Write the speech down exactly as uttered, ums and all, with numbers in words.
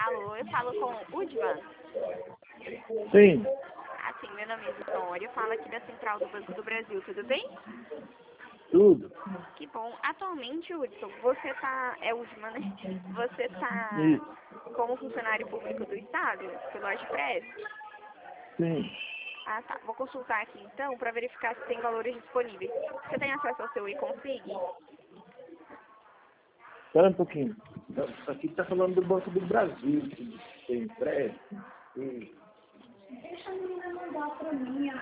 Alô, eu falo com o Udvan. Sim, Ah, sim, meu nome é Vitória, eu falo aqui da Central do Banco do Brasil, tudo bem? tudo. Que bom. Atualmente, Hudson, você tá, é Udvan, né? Você tá Isso. como funcionário público do Estado, pelo AGPS? Sim. Ah, tá. Vou consultar aqui então para verificar se tem valores disponíveis. Você tem acesso ao seu e-config? Espera um pouquinho. Isso aqui está falando do Banco do Brasil, que tem empréstimo. E